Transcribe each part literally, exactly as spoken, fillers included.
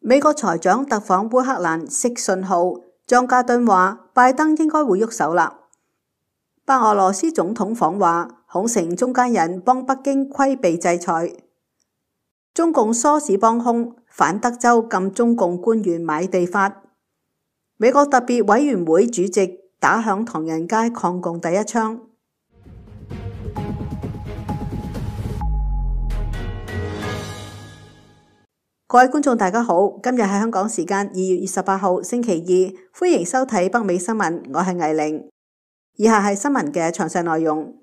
美國財長特訪烏克蘭釋信號，莊家敦話拜登應該會喐手啦。白俄羅斯總統訪華，恐成中間人幫北京規避制裁。中共唆使幫兇，反德州禁中共官員買地法。美國特別委員會主席打響唐人街抗共第一槍。各位觀眾大家好，今日係香港時間二月二十八號星期二，歡迎收睇北美新聞，我係魏玲。以下係新聞嘅詳細內容。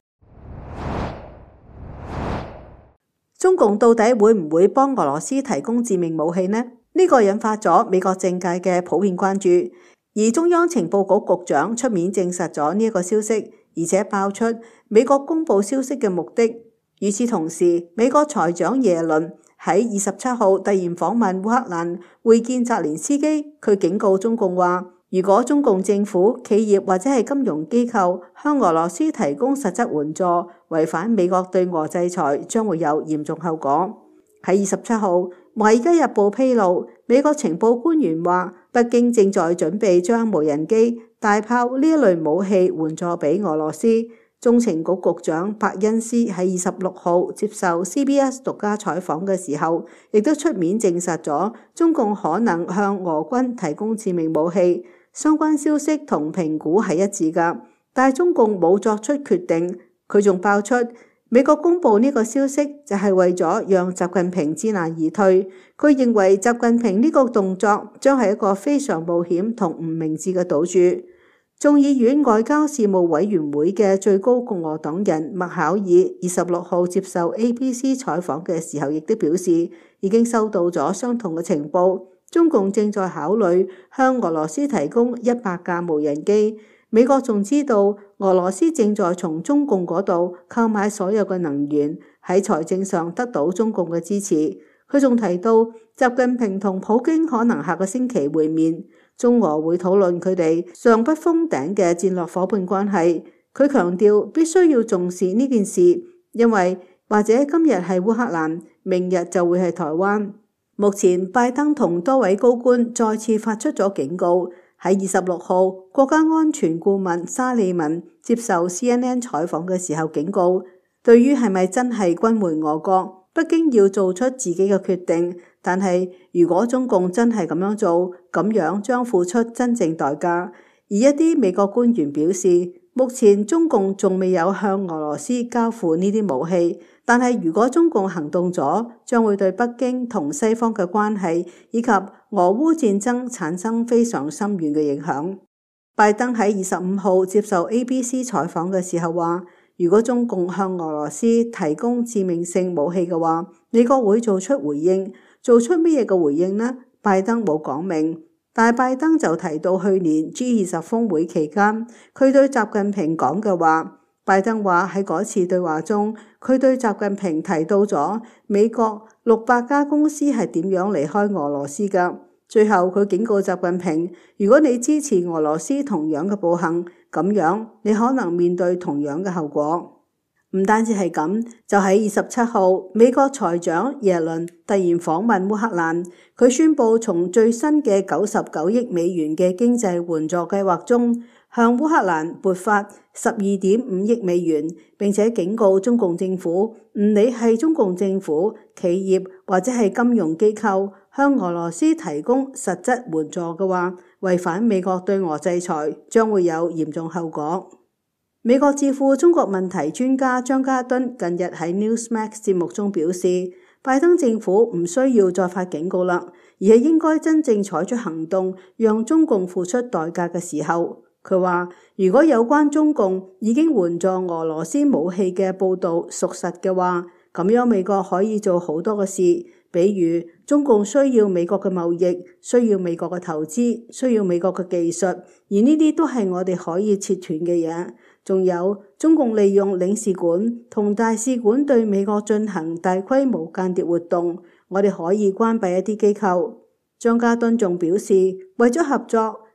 中共到底會唔會幫俄羅斯提供致命武器呢？呢、這個引發咗美國政界嘅普遍關注，而中央情報局局長出面證實咗呢一個消息，而且爆出美國公布消息嘅目的。與此同時，美國財長耶倫喺二十七號突然訪問烏克蘭會見澤連斯基，佢警告中共話，如果中共政府、企業或者係金融機構向俄羅斯提供實質援助，違反美國對俄制裁，將會有嚴重後果。喺二十七號，《華爾街日報》披露，美國情報官員話，北京正在準備將無人機、大炮呢一類武器援助俾俄羅斯。中情局局長伯恩斯喺二十六號接受 C B S 獨家採訪嘅時候，亦都出面證實咗中共可能向俄軍提供致命武器。相關消息同評估係一致㗎，但係中共冇作出決定。佢仲爆出美國公布呢個消息就係為咗讓習近平知難而退。佢認為習近平呢個動作將係一個非常冒險同唔明智嘅賭注。眾議院外交事務委員會嘅最高共和黨人麥考爾二十六號接受 A B C 採訪嘅時候，亦都表示已經收到咗相同嘅情報，中共正在考慮向俄羅斯提供一百架無人機。美國仲知道俄羅斯正在從中共嗰度購買所有嘅能源，喺財政上得到中共嘅支持。佢仲提到習近平同普京可能下個星期會面，中俄會討論佢哋上不封頂嘅戰略夥伴關係。佢強調必須要重視呢件事，因為或者今日係烏克蘭，明日就會係台灣。目前拜登同多位高官再次發出咗警告。喺二十六號，國家安全顧問沙利文接受 C N N 採訪嘅時候警告，對於係咪真係軍援俄國，北京要做出自己嘅決定，但係如果中共真係咁樣做，咁樣將付出真正代價。而一啲美國官員表示，目前中共仲未有向俄羅斯交付呢啲武器，但係如果中共行動咗，將會對北京同西方嘅關係以及俄烏戰爭產生非常深遠嘅影響。拜登喺二十五號接受 A B C 採訪嘅時候話，如果中共向俄羅斯提供致命性武器嘅話，美國會做出回應。做出咩嘢嘅回應呢？拜登冇講明，但係拜登就提到去年 G 二十峰會期間，佢對習近平講嘅話。拜登話喺嗰次對話中，佢對習近平提到咗美國六百家公司係點樣離開俄羅斯㗎。最後佢警告習近平，如果你支持俄羅斯同樣嘅暴行，咁樣你可能面對同樣嘅後果。唔單止係咁，就喺二十七號，美國財長耶倫突然訪問烏克蘭，佢宣布從最新嘅九十九億美元嘅經濟援助計劃中，向烏克蘭撥發十二點五億美元，並且警告中共政府，唔理係中共政府、企業或者係金融機構向俄羅斯提供實質援助嘅話，違反美國對俄制裁，將會有嚴重後果。美國智庫中國問題專家莊家敦近日喺 Newsmax 節目中表示，拜登政府唔需要再發警告啦，而係應該真正採取行動，讓中共付出代價嘅時候。佢話，如果有關中共已經援助俄羅斯武器嘅報導屬實嘅話，咁樣美國可以做好多嘅事，比如中共需要美國嘅貿易，需要美國嘅投資，需要美國嘅技術，而呢啲都係我哋可以切斷嘅嘢。仲有中共利用領事館同大使館對美國進行大規模間諜活動，我哋可以關閉一啲機構。莊家敦仲表示，為咗合作，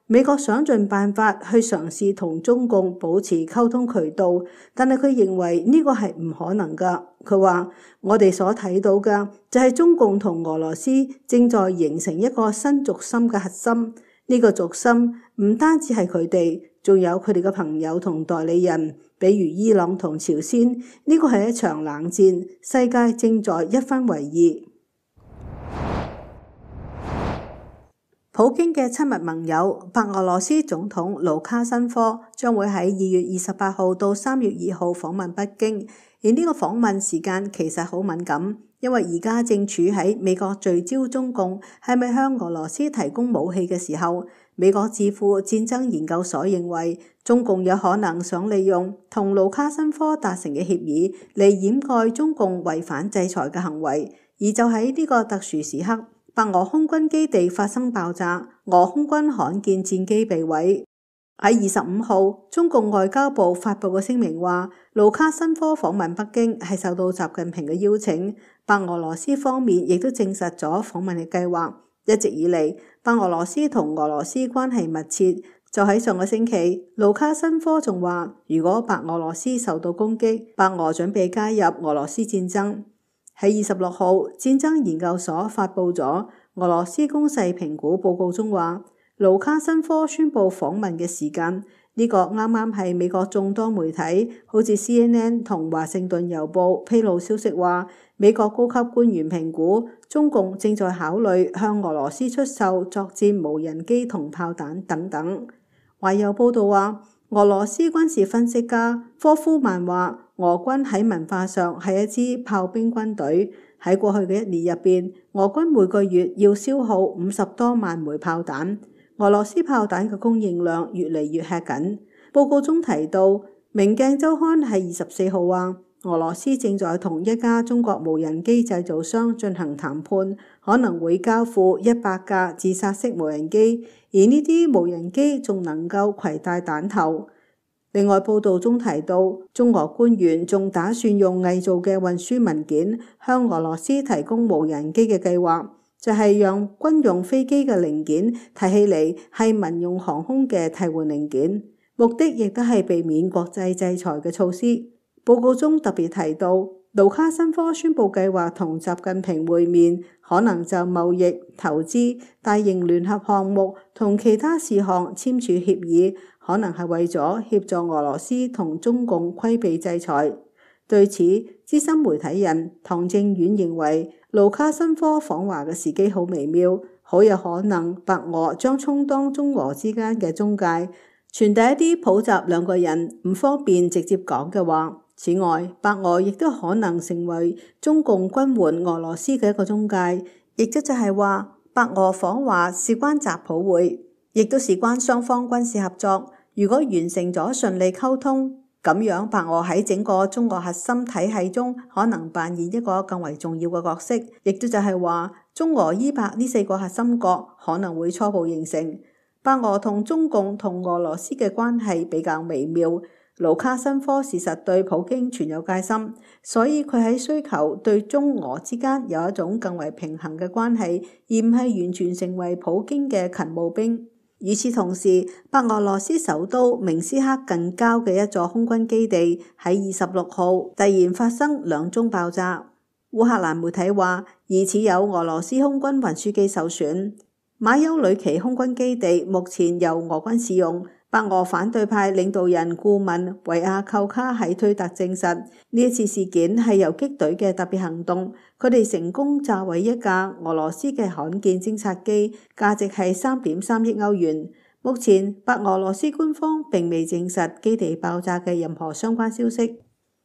美國想盡辦法去嘗試同中共保持溝通渠道，但係佢認為呢個係唔可能㗎。佢話：我哋所睇到嘅就係中共同俄羅斯正在形成一個新軸心嘅核心。呢個軸心唔單止係佢哋，仲有佢哋嘅朋友同代理人，比如伊朗同朝鮮。呢個係一場冷戰，世界正在一分為二。普京嘅親密盟友白俄羅斯總統盧卡申科將會喺二月二十八號到三月二號訪問北京，而呢個訪問時間其實好敏感，因為而家正處喺美國聚焦中共係咪向俄羅斯提供武器嘅時候。美國智庫戰爭研究所認為，中共有可能想利用同盧卡申科達成嘅協議嚟掩蓋中共違反制裁嘅行為，而就喺呢個特殊時刻，白俄空軍基地發生爆炸，俄空軍罕見戰機被毀。喺二十五號，中共外交部發布嘅聲明話，盧卡申科訪問北京係受到習近平嘅邀請，白俄羅斯方面亦都證實咗訪問嘅計劃。一直以嚟，白俄羅斯同俄羅斯關係密切。就喺上個星期，盧卡申科仲話，如果白俄羅斯受到攻擊，白俄準備加入俄羅斯戰爭。喺二十六號，戰爭研究所發布咗俄羅斯攻勢評估報告中話，盧卡申科宣布訪問嘅時間，呢個啱啱係美國眾多媒體，好似 C N N 同華盛頓郵報披露消息話，美國高級官員評估中共正在考慮向俄羅斯出售作戰無人機同炮彈等等。華郵報道話，俄羅斯軍事分析家科夫曼話，俄軍喺文化上係一支炮兵軍隊。喺過去嘅一年入邊，俄軍每個月要消耗五十多萬枚炮彈。俄羅斯炮彈嘅供應量越嚟越吃緊。報告中提到，《明鏡週刊》喺二十四號話，俄羅斯正在同一家中國無人機製造商進行談判，可能會交付一百架自殺式無人機，而呢啲無人機仲能夠攜帶彈頭。另外，報道中提到，中俄官員仲打算用偽造嘅運輸文件向俄羅斯提供無人機嘅計劃，就係讓軍用飛機嘅零件睇起嚟係民用航空嘅替換零件，目的亦都係避免國際制裁嘅措施。報告中特別提到，盧卡申科宣布計劃同習近平會面，可能就貿易、投資、大型聯合項目同其他事項簽署協議，可能係為咗協助俄羅斯同中共規避制裁。對此，資深媒體人唐正遠認為，盧卡申科訪華嘅時機好微妙，好有可能白俄將充當中俄之間嘅中介，傳遞一啲普及兩個人唔方便直接講嘅話。此外，白俄亦都可能成為中共軍援俄羅斯嘅一個中介，亦都就係話，白俄訪華事關習普會，亦都事關雙方軍事合作。如果完成咗順利溝通，咁樣白俄喺整個中俄核心體系中可能扮演一個更為重要嘅角色，亦都就係話，中俄伊白呢四個核心國可能會初步形成。白俄同中共同俄羅斯嘅關係比較微妙。盧卡申科事實對普京存有戒心，所以佢喺需求對中俄之間有一種更為平衡嘅關係，而唔係完全成為普京嘅勤務兵。與此同時，白俄羅斯首都明斯克近郊嘅一座空軍基地喺二十六號突然發生兩宗爆炸。烏克蘭媒體話，疑似有俄羅斯空軍運輸機受損。馬丘里奇空軍基地目前由俄軍使用。白俄反對派領導人顧問維亞寇卡喺推特證實，呢一次事件係游擊隊嘅特別行動，佢哋成功炸毀一架俄羅斯嘅罕見偵察機，價值係三點三億歐元。目前白俄羅斯官方並未證實基地爆炸嘅任何相關消息。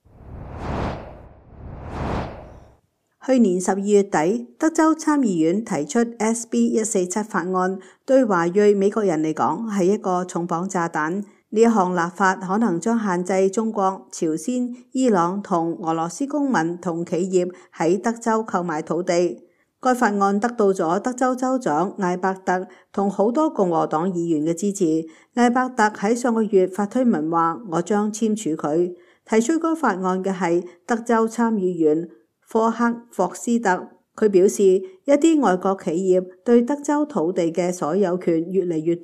去年十二月底，德州參議院提出 S B 一四七法案，對華裔美國人嚟講係一個重磅炸彈。呢一項立法可能將限制中國、朝鮮、伊朗同俄羅斯公民同企業喺德州購買土地。該法案得到咗德州州長艾伯特同好多共和黨議員嘅支持。艾伯特喺上個月發推文話：我將簽署佢。提出該法案嘅係德州參議員科克霍斯特，佢表示一啲外國企業對德州土地嘅所有權越嚟越多，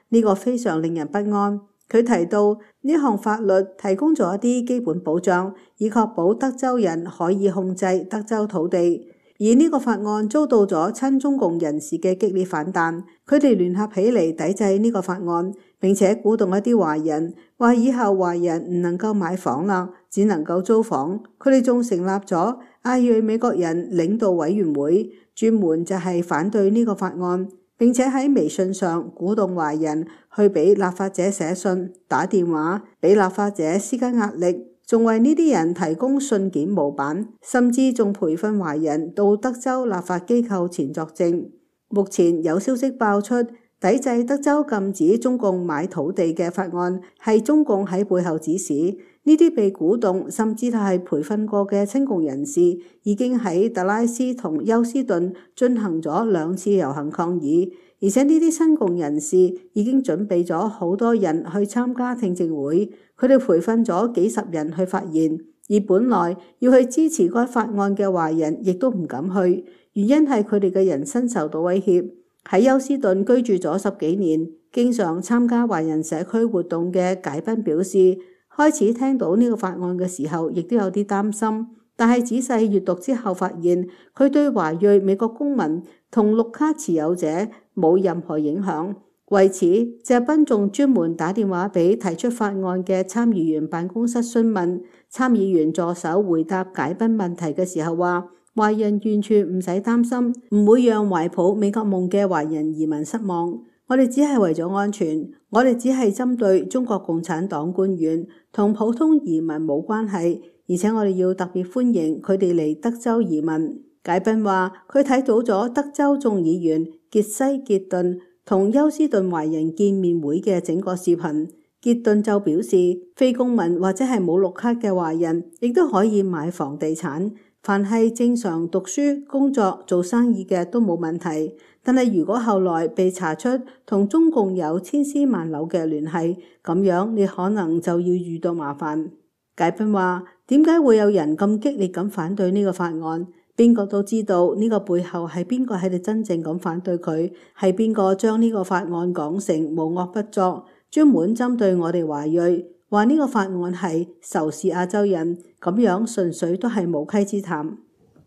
呢個非常令人不安。佢提到呢項法律提供咗一啲基本保障，以確保德州人可以控制德州土地。而呢個法案遭到咗親中共人士嘅激烈反彈，佢哋聯合起嚟抵制呢個法案，並且鼓動一啲華人話以後華人唔能夠買房啦，只能夠租房。佢哋仲成立咗亞裔美國人領導委員會，專門就係反對呢個法案，並且喺微信上鼓動華人去俾立法者寫信、打電話，俾立法者施加壓力，仲為呢啲人提供信件模板，甚至仲培訓華人到德州立法機構前作證。目前有消息爆出，抵制德州禁止中共買土地嘅法案係中共喺背後指使。呢啲被鼓動甚至係培訓過嘅親共人士，已經喺特拉斯同休斯頓進行咗兩次遊行抗議，而且呢啲親共人士已經準備咗好多人去參加聽證會。佢哋培訓咗幾十人去發言，而本來要去支持該法案嘅華人亦都唔敢去，原因係佢哋嘅人身受到威脅。喺休斯頓居住咗十幾年，經常參加華人社區活動嘅解賓表示，開始聽到呢個法案嘅時候，亦都有啲擔心，但係仔細閱讀之後發現，佢對華裔美國公民同綠卡持有者冇任何影響。為此，謝賓仲專門打電話俾提出法案嘅參議員辦公室詢問，參議員助手回答解賓問題嘅時候話，華人完全唔使擔心，唔會讓懷抱美國夢嘅華人移民失望。我哋只係為咗安全，我哋只係針對中國共產黨官員，同普通移民冇關係，而且我哋要特別歡迎佢哋嚟德州移民。解賓話佢睇到咗德州眾議員傑西傑頓同休斯頓華人見面會嘅整個視頻。傑頓就表示，非公民或者係冇綠卡嘅華人亦都可以買房地產，凡係正常讀書、工作、做生意嘅都冇問題。但係如果後來被查出同中共有千絲萬縷嘅聯繫，咁樣你可能就要遇到麻煩。解賓話，點解會有人咁激烈咁反對呢個法案？邊個都知道呢個背後係邊個喺度真正咁反對佢，係邊個將呢個法案講成無惡不作，專門針對我哋華裔，話呢個法案係仇視亞洲人，咁樣純粹都係無稽之談。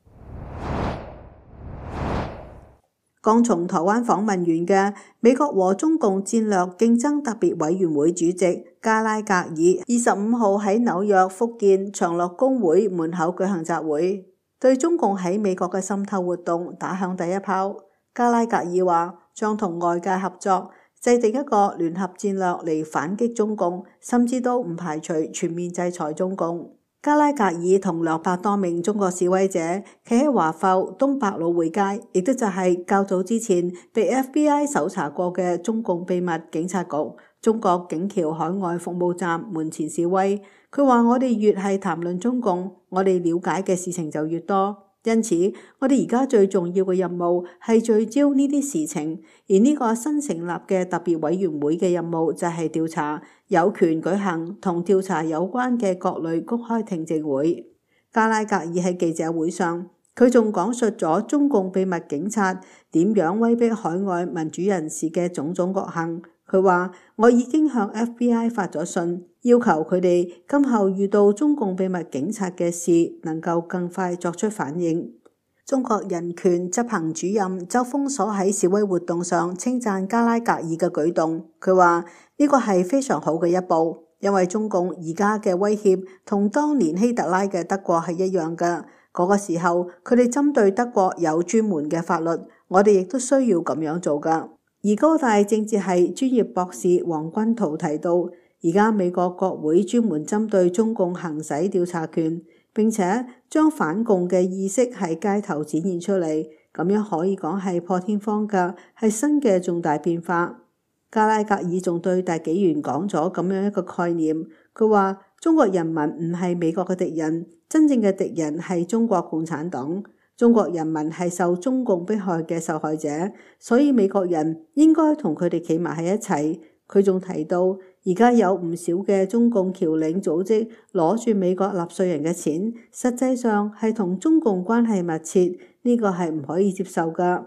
剛從台灣訪問完嘅美國和中共戰略競爭特別委員會主席加拉格爾，二十五號喺紐約福建長樂工會門口舉行集會，對中共喺美國嘅滲透活動打響第一炮。加拉格爾話將同外界合作，制定一個聯合戰略嚟反擊中共，甚至都唔排除全面制裁中共。加拉格爾同兩百多名中國示威者企喺華埠東百老匯街，亦都就係較早之前被 F B I 搜查過嘅中共秘密警察局中國警僑海外服務站門前示威。佢話我哋越係談論中共，我哋了解嘅事情就越多，因此我哋而家最重要嘅任務係聚焦呢啲事情，而呢個新成立嘅特別委員會嘅任務就係調查，有權舉行同調查有關嘅各類公開聽證會。加拉格爾喺記者會上，佢仲講述咗中共秘密警察點樣威逼海外民主人士嘅種種惡行。佢話我已經向 F B I 發咗信，要求佢哋今後遇到中共秘密警察嘅事能夠更快作出反應。中國人權執行主任周鋒所喺示威活動上稱讚加拉格爾嘅舉動，佢話呢個係非常好嘅一步，因為中共而家嘅威脅同當年希特拉嘅德國係一樣嘅。嗰個時候佢哋針對德國有專門嘅法律，我哋亦都需要咁樣做噶。而高大政治系專業博士黃君濤提到，而家美國國會專門針對中共行使調查權，並且將反共嘅意識喺街頭展現出嚟，咁樣可以講係破天荒嘅，係新嘅重大變化。加拉格爾仲對大紀元講咗咁樣一個概念，佢話中國人民唔係美國嘅敵人，真正嘅敵人係中國共產黨。中國人民係受中共迫害嘅受害者，所以美國人應該同佢哋企埋喺一齊。佢仲提到，而家有唔少嘅中共僑領組織攞住美國納稅人嘅錢，實際上係同中共關係密切，呢個係唔可以接受㗎。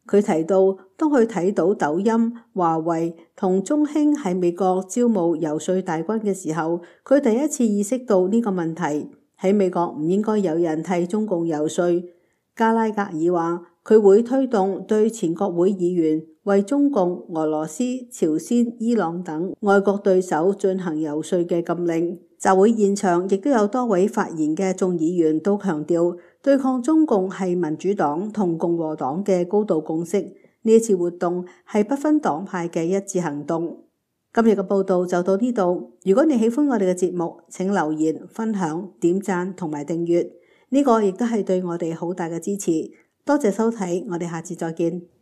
佢提到，當佢睇到抖音、華為同中興喺美國招募遊說大軍嘅時候，佢第一次意識到呢個問題。喺美國唔應該有人替中共遊說。加拉格爾話，佢會推動對前國會議員為中共、俄羅斯、朝鮮、伊朗等外國對手進行遊說嘅禁令。集會現場亦都有多位發言嘅眾議員都強調，對抗中共係民主黨同共和黨嘅高度共識。呢一次活動係不分黨派嘅一致行動。今日嘅報道就到呢度。如果你喜歡我哋嘅節目，請留言、分享、點讚同埋訂閱。呢個亦都係對我哋好大嘅支持。多謝收睇，我哋下次再見。